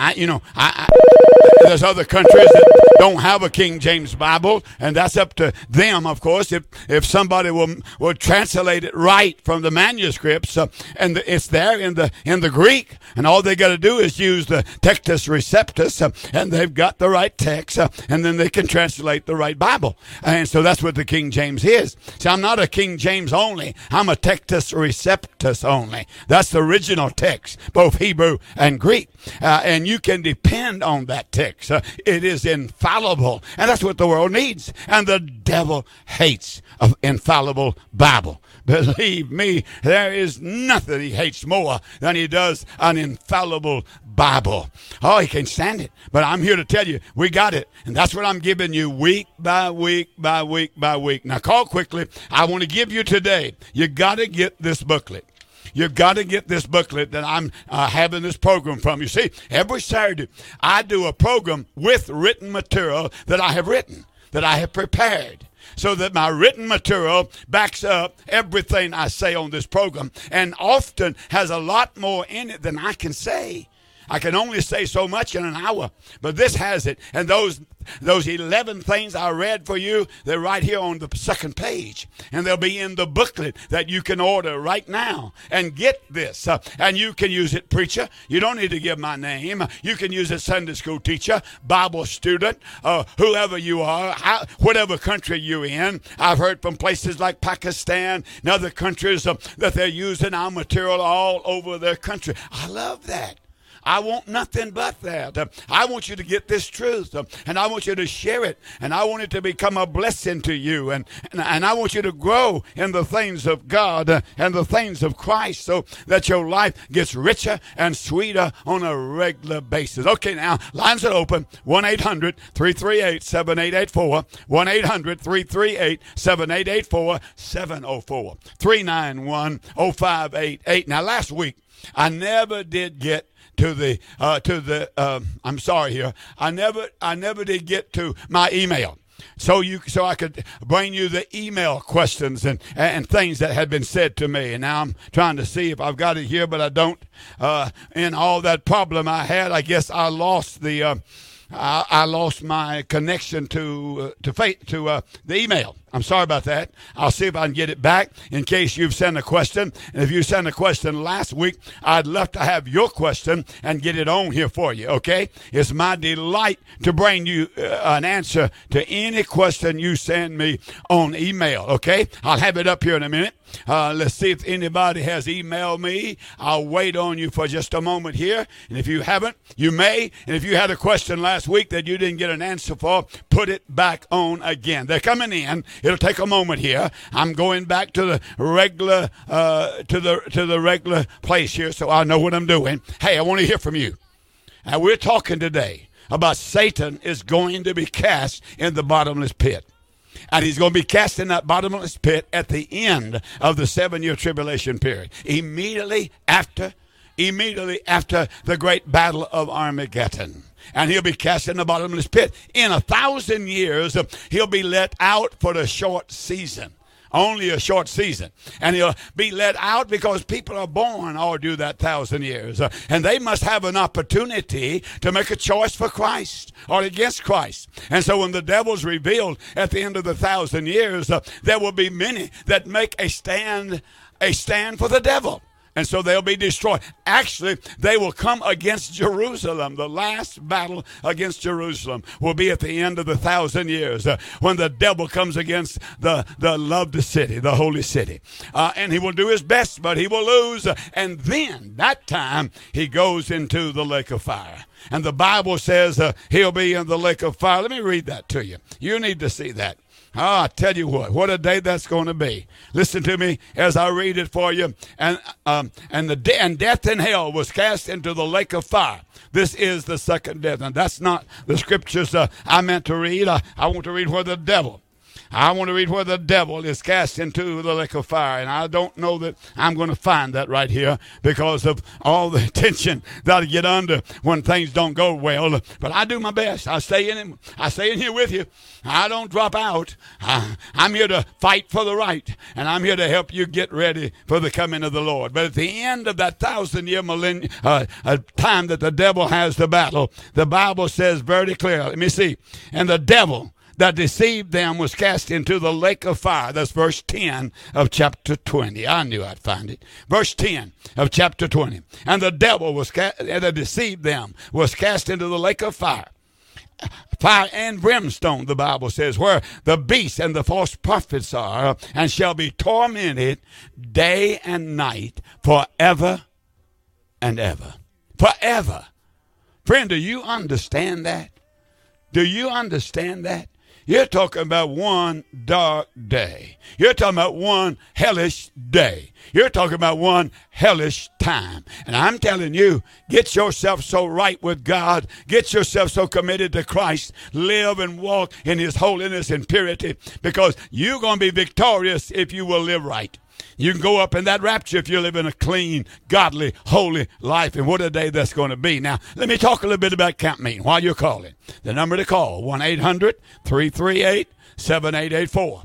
I there's other countries that don't have a King James Bible, and that's up to them, of course. If somebody will translate it right from the manuscripts, and it's there in the Greek, and all they got to do is use the Textus Receptus, and they've got the right text, and then they can translate the right Bible. And so that's what the King James is. See, I'm not a King James only. I'm a Textus Receptus only. That's the original text, both Hebrew and Greek, and you can depend on that text. It is infallible, and that's what the world needs. And the devil hates an infallible Bible. Believe me, there is nothing he hates more than he does an infallible Bible. Oh, he can't stand it. But I'm here to tell you, we got it. And that's what I'm giving you week by week by week by week. Now, call quickly. I want to give you today. You got to get this booklet. You've got to get this booklet that I'm having this program from. You see, every Saturday I do a program with written material that I have written, that I have prepared, so that my written material backs up everything I say on this program, and often has a lot more in it than I can say. I can only say so much in an hour, but this has it. And those 11 things I read for you, they're right here on the second page. And they'll be in the booklet that you can order right now and get this. And you can use it, preacher. You don't need to give my name. You can use it, Sunday school teacher, Bible student, whoever you are, whatever country you're in. I've heard from places like Pakistan and other countries that they're using our material all over their country. I love that. I want nothing but that. I want you to get this truth, and I want you to share it, and I want it to become a blessing to you, and I want you to grow in the things of God and the things of Christ, so that your life gets richer and sweeter on a regular basis. Okay, now, lines are open. 1-800-338-7884, 1-800-338-7884, 704-391-0588. Now, last week, I never did get I'm sorry here. I never did get to my email. So I could bring you the email questions and things that had been said to me. And now I'm trying to see if I've got it here, but I don't. In all that problem I had, I guess I lost I lost my connection to the email. I'm sorry about that. I'll see if I can get it back in case you've sent a question. And if you sent a question last week, I'd love to have your question and get it on here for you, okay? It's my delight to bring you an answer to any question you send me on email, okay? I'll have it up here in a minute. Let's see if anybody has emailed me. I'll wait on you for just a moment here. And if you haven't, you may. And if you had a question last week that you didn't get an answer for, put it back on again. They're coming in. It'll take a moment here. I'm going back to the regular to the regular place here, so I know what I'm doing. Hey, I want to hear from you. And we're talking today about Satan is going to be cast in the bottomless pit. And he's going to be cast in that bottomless pit at the end of the 7-year tribulation period. Immediately after the great battle of Armageddon. And he'll be cast in the bottomless pit. In 1,000 years, he'll be let out for the short season only a short season. And he'll be let out because people are born all do that 1,000 years. And they must have an opportunity to make a choice for Christ or against Christ. And so when the devil's revealed at the end of the 1,000 years, there will be many that make a stand for the devil. And so they'll be destroyed. Actually, they will come against Jerusalem. The last battle against Jerusalem will be at the end of the 1,000 years when the devil comes against the loved city, the holy city. And he will do his best, but he will lose. And then, that time, he goes into the lake of fire. And the Bible says he'll be in the lake of fire. Let me read that to you. You need to see that. I tell you what a day that's going to be. Listen to me as I read it for you. And death and hell was cast into the lake of fire. This is the second death. And that's not the scriptures I meant to read. I want to read where the devil is cast into the lake of fire. And I don't know that I'm going to find that right here because of all the tension that I get under when things don't go well. But I do my best. I stay in here with you. I don't drop out. I'm here to fight for the right. And I'm here to help you get ready for the coming of the Lord. But at the end of that 1,000-year time that the devil has the battle, the Bible says very clearly, let me see, and the devil that deceived them was cast into the lake of fire. That's verse 10 of chapter 20. I knew I'd find it. Verse 10 of chapter 20. And the devil that deceived them was cast into the lake of fire. Fire and brimstone, the Bible says, where the beast and the false prophets are, and shall be tormented day and night forever and ever. Forever. Friend, do you understand that? Do you understand that? You're talking about one dark day. You're talking about one hellish day. You're talking about one hellish time. And I'm telling you, get yourself so right with God. Get yourself so committed to Christ. Live and walk in his holiness and purity, because you're going to be victorious if you will live right. You can go up in that rapture if you live in a clean, godly, holy life. And what a day that's going to be. Now, let me talk a little bit about camp meeting while you're calling. The number to call, 1-800-338-7884.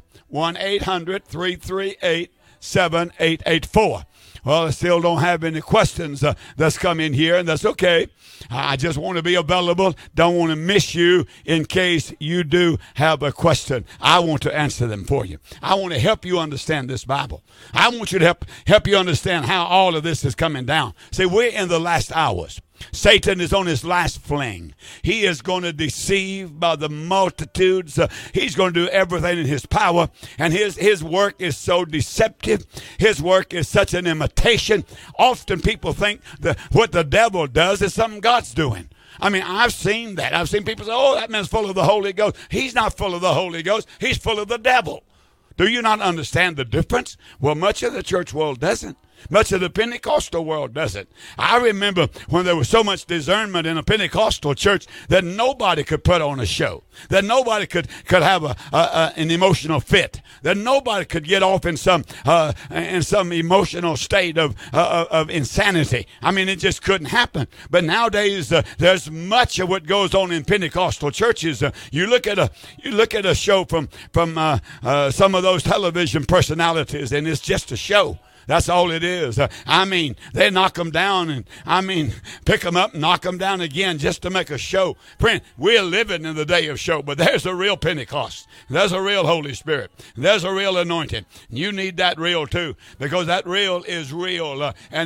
1-800-338-7884. Well, I still don't have any questions that's come in here, and that's okay. I just want to be available. Don't want to miss you in case you do have a question. I want to answer them for you. I want to help you understand this Bible. I want you to help you understand how all of this is coming down. See, we're in the last hours. Satan is on his last fling. He is going to deceive by the multitudes. He's going to do everything in his power. And his work is so deceptive. His work is such an imitation. Often people think that what the devil does is something God's doing. I mean, I've seen that. I've seen people say, oh, that man's full of the Holy Ghost. He's not full of the Holy Ghost. He's full of the devil. Do you not understand the difference? Well, much of the church world doesn't. Much of the Pentecostal world doesn't. I remember when there was so much discernment in a Pentecostal church that nobody could put on a show, that nobody could have an emotional fit, that nobody could get off in some emotional state of insanity. I mean, it just couldn't happen. But nowadays, there's much of what goes on in Pentecostal churches. You look at a show from some of those television personalities, and it's just a show. That's all it is. I mean, they knock them down and, pick them up and knock them down again just to make a show. Friend, we're living in the day of show, but there's a real Pentecost. There's a real Holy Spirit. There's a real anointing. You need that real too, because that real is real. And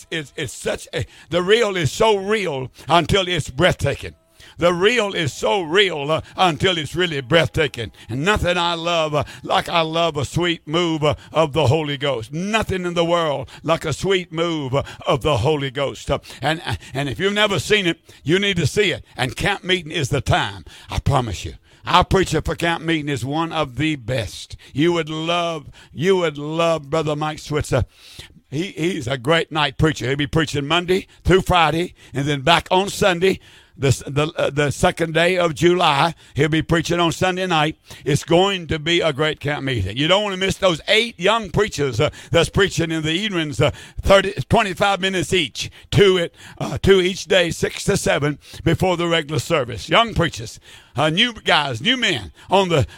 the real is so real until it's breathtaking. The real is so real until it's really breathtaking. And nothing I love like I love a sweet move of the Holy Ghost. Nothing in the world like a sweet move of the Holy Ghost. And if you've never seen it, you need to see it. And camp meeting is the time. I promise you. Our preacher for camp meeting is one of the best. You would love Brother Mike Switzer. He's a great night preacher. He'll be preaching Monday through Friday and then back on Sunday. The second day of July, he'll be preaching on Sunday night. It's going to be a great camp meeting. You don't want to miss those 8 young preachers that's preaching in the evenings, 25 minutes each, two each day, 6 to 7 before the regular service. Young preachers. new guys, new men on the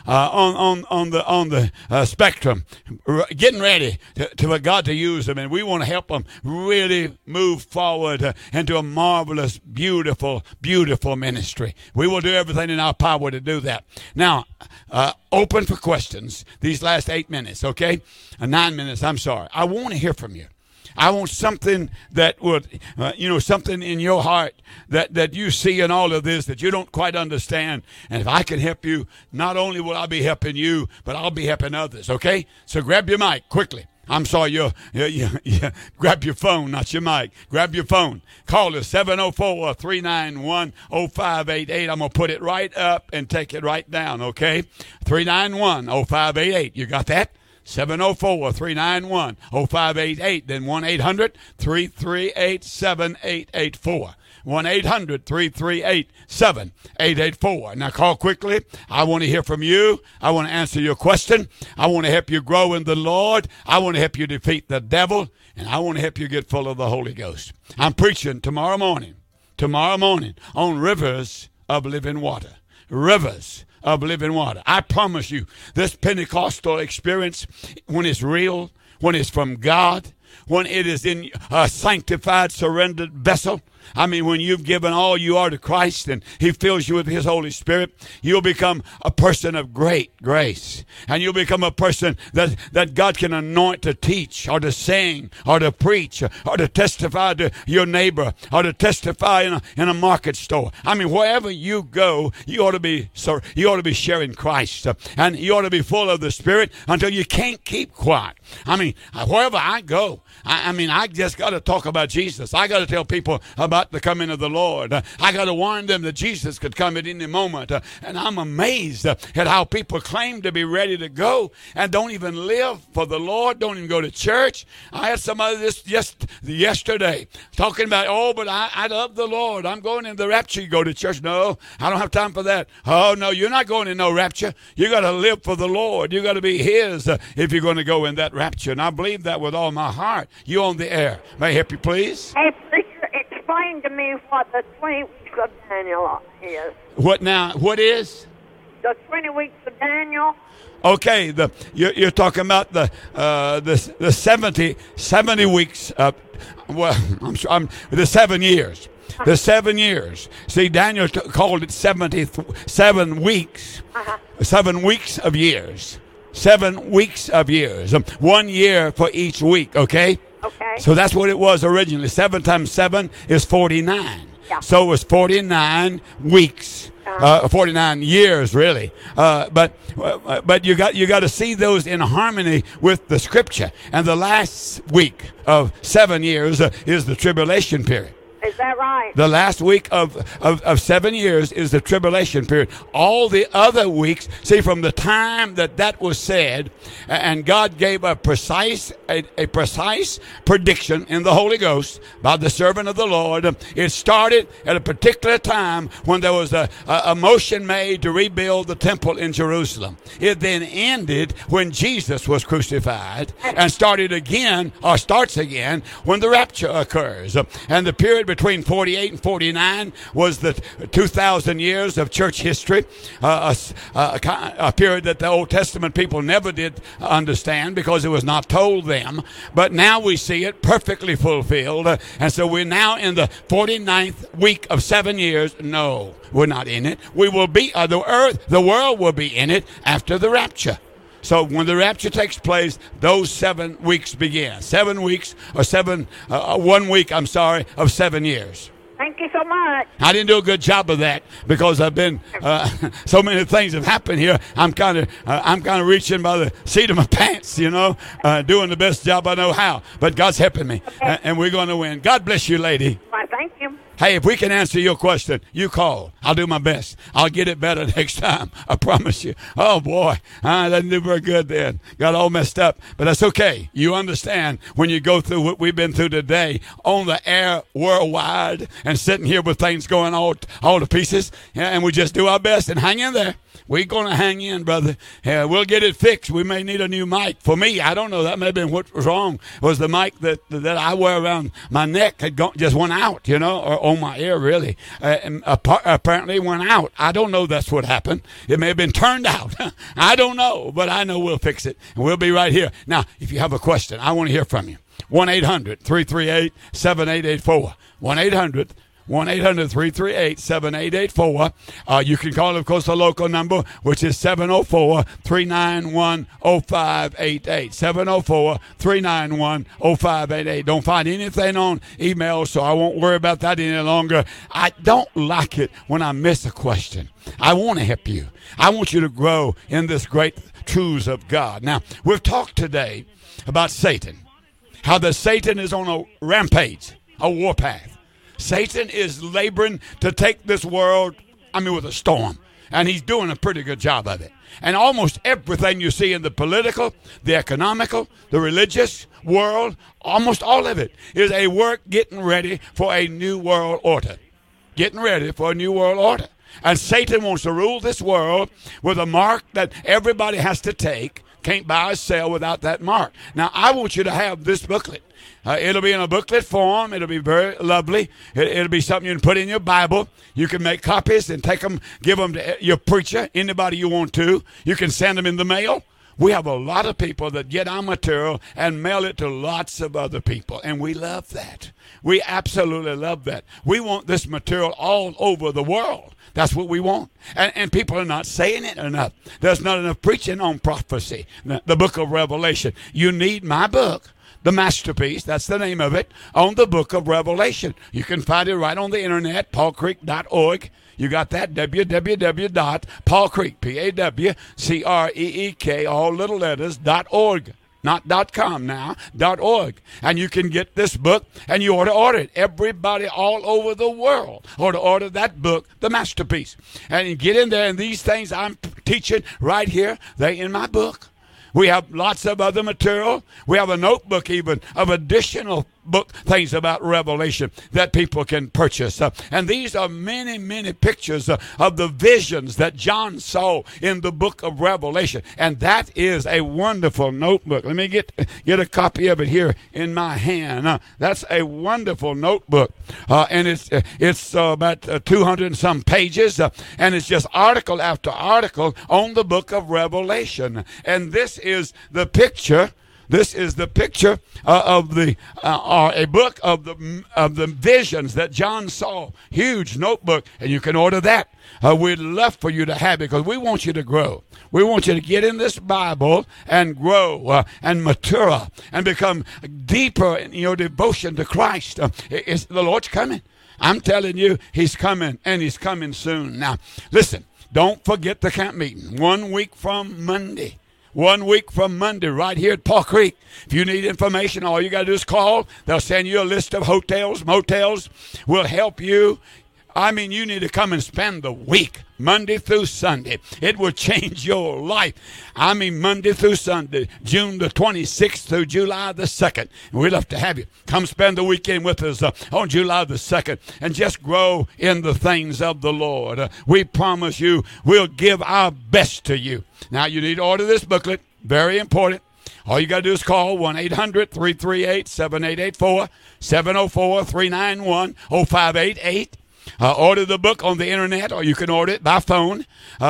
spectrum, getting ready for God to use them, and we want to help them really move forward into a marvelous, beautiful, beautiful ministry. We will do everything in our power to do that. Now, open for questions these last 8 minutes, okay? 9 minutes, I'm sorry. I want to hear from you. I want something that would, something in your heart that you see in all of this that you don't quite understand. And if I can help you, not only will I be helping you, but I'll be helping others, okay? So grab your mic quickly. I'm sorry, you grab your phone, not your mic. Grab your phone. Call us 704-391-0588. I'm going to put it right up and take it right down, okay? 391-0588. You got that? 704-391-0588. Then 1-800-338-7884. 1-800-338-7884. Now call quickly. I want to hear from you. I want to answer your question. I want to help you grow in the Lord. I want to help you defeat the devil. And I want to help you get full of the Holy Ghost. I'm preaching tomorrow morning on rivers of living water. Rivers of living water. I promise you, this Pentecostal experience, when it's real, when it's from God, when it is in a sanctified, surrendered vessel, I mean, when you've given all you are to Christ and He fills you with His Holy Spirit, you'll become a person of great grace. And you'll become a person that God can anoint to teach or to sing or to preach or to testify to your neighbor or to testify in a market store. I mean, wherever you go, you ought to be sharing Christ. And you ought to be full of the Spirit until you can't keep quiet. I mean, wherever I go, I just got to talk about Jesus. I got to tell people about the coming of the Lord. I got to warn them that Jesus could come at any moment. And I'm amazed at how people claim to be ready to go and don't even live for the Lord, don't even go to church. I had somebody this yesterday talking about, but I love the Lord. I'm going in the rapture. You go to church. No, I don't have time for that. Oh, no, you're not going in no rapture. You got to live for the Lord. You got to be His if you're going to go in that rapture. And I believe that with all my heart. You on the air. May I help you, please?
Hey, preacher, explain to me what the 20 weeks of Daniel is.
What now? What is?
The 20 weeks of Daniel.
Okay, you're talking about the 70 weeks. The 7 years. The 7 years. See, Daniel called it 7 weeks. 7 weeks of years. 7 weeks of years. 1 year for each week, okay?
Okay.
So that's what it was originally. 7 times 7 is 49.
Yeah.
So it was 49 weeks. 49 years, really. But you got to see those in harmony with the Scripture. And the last week of 7 years is the tribulation period.
Is that right?
The last week of 7 years is the tribulation period. All the other weeks, see, from the time that was said, and God gave a precise prediction in the Holy Ghost by the servant of the Lord. It started at a particular time when there was a motion made to rebuild the temple in Jerusalem. It then ended when Jesus was crucified and starts again when the rapture occurs. And the period between 48 and 49 was the 2,000 years of church history, a period that the Old Testament people never did understand because it was not told them. But now we see it perfectly fulfilled. And so we're now in the 49th week of 7 years. No, we're not in it. We will be, the world will be in it after the rapture. So when the rapture takes place, those 7 weeks begin. 7 weeks, or 1 week, of 7 years.
Thank you so much.
I didn't do a good job of that because I've been so many things have happened here. I'm kind of reaching by the seat of my pants, doing the best job I know how. But God's helping me, and we're going to win. God bless you, lady.
Why, thank you.
Hey, if we can answer your question, you call. I'll do my best. I'll get it better next time. I promise you. Oh, boy. I didn't do very good then. Got all messed up. But that's okay. You understand when you go through what we've been through today on the air worldwide and sitting here with things going all to pieces. And we just do our best and hang in there. We're going to hang in, brother. We'll get it fixed. We may need a new mic. For me, I don't know. That may have been what was wrong. Was the mic that I wear around my neck had just went out, or on my ear, really. Apparently went out. I don't know that's what happened. It may have been turned out. I don't know, but I know we'll fix it. And we'll be right here. Now, if you have a question, I want to hear from you. 1-800-338-7884. 1-800-338-7884. You can call, of course, the local number, which is 704-391-0588. 704-391-0588. Don't find anything on email, so I won't worry about that any longer. I don't like it when I miss a question. I want to help you. I want you to grow in this great truths of God. Now, we've talked today about Satan, how the Satan is on a rampage, a warpath. Satan is laboring to take this world, with a storm. And he's doing a pretty good job of it. And almost everything you see in the political, the economical, the religious world, almost all of it is a work getting ready for a new world order. Getting ready for a new world order. And Satan wants to rule this world with a mark that everybody has to take. Can't buy or sell without that mark. Now, I want you to have this booklet. It'll be in a booklet form. It'll be very lovely. It'll be something you can put in your Bible. You can make copies and take them, give them to your preacher, anybody you want to. You can send them in the mail. We have a lot of people that get our material and mail it to lots of other people, and we love that. We absolutely love that. We want this material all over the world. That's what we want. And people are not saying it enough. There's not enough preaching on prophecy, the book of Revelation. You need my book, The Masterpiece, that's the name of it, on the book of Revelation. You can find it right on the internet, paulcreek.org. You got that? www.paulcreek, P-A-W-C-R-E-E-K, all little letters, .org. Not .com now, .org. And you can get this book, and you ought to order it. Everybody all over the world ought to order that book, The Masterpiece. And you get in there, and these things I'm teaching right here, they're in my book. We have lots of other material. We have a notebook even of additional book things about Revelation that people can purchase. And these are many, many pictures of the visions that John saw in the book of Revelation. And that is a wonderful notebook. Let me get a copy of it here in my hand. That's a wonderful notebook. And it's about 200 and some pages. And it's just article after article on the book of Revelation. And this is the picture. This is the picture of a book of the visions that John saw. Huge notebook, and you can order that. We'd love for you to have it because we want you to grow. We want you to get in this Bible and grow and mature and become deeper in your devotion to Christ. The Lord's coming. I'm telling you, He's coming, and He's coming soon. Now, listen, don't forget the camp meeting 1 week from Monday. 1 week from Monday, right here at Paul Creek. If you need information, all you got to do is call. They'll send you a list of hotels, motels. We'll help you. You need to come and spend the week, Monday through Sunday. It will change your life. Monday through Sunday, June the 26th through July the 2nd. We'd love to have you. Come spend the weekend with us on July the 2nd and just grow in the things of the Lord. We promise you we'll give our best to you. Now, you need to order this booklet. Very important. All you got to do is call 1-800-338-7884, 704-391-0588. Order the book on the internet, or you can order it by phone.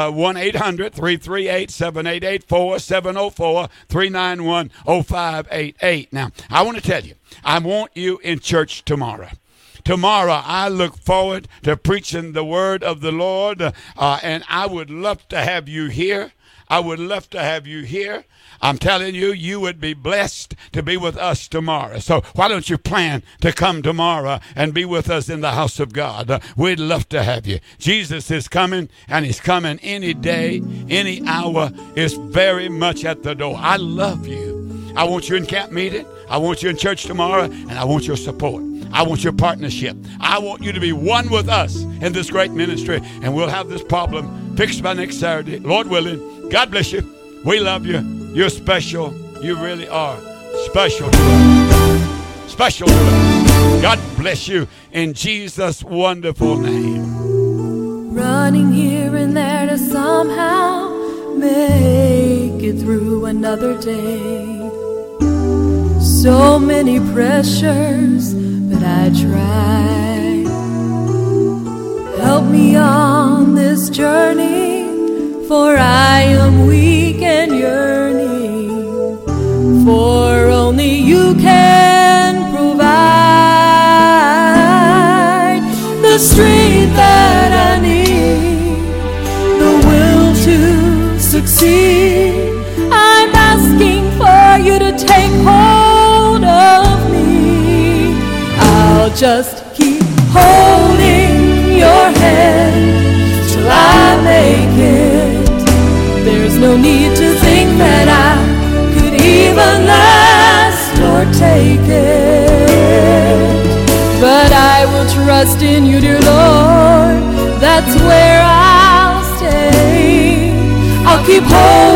1-800-338-7884, 704-391-0588. Now, I want to tell you, I want you in church tomorrow. Tomorrow, I look forward to preaching the word of the Lord, and I would love to have you here. I would love to have you here. I'm telling you, you would be blessed to be with us tomorrow. So why don't you plan to come tomorrow and be with us in the house of God? We'd love to have you. Jesus is coming, and He's coming any day, any hour. It's very much at the door. I love you. I want you in camp meeting. I want you in church tomorrow, and I want your support. I want your partnership. I want you to be one with us in this great ministry, and we'll have this problem fixed by next Saturday, Lord willing. God bless you. We love you. You're special. You really are special to us. Special to us. God bless you in Jesus' wonderful name.
running here and there to somehow make it through another day. So many pressures, but I tried. Help me on this journey, for I am weak and yearning, for only you can provide the strength that I need, the will to succeed. I'm asking for you to take hold of me. I'll just keep holding your hand till I make it. There's no need to think that I could even last or take it, but I will trust in you, dear Lord. That's where I'll stay. I'll keep holding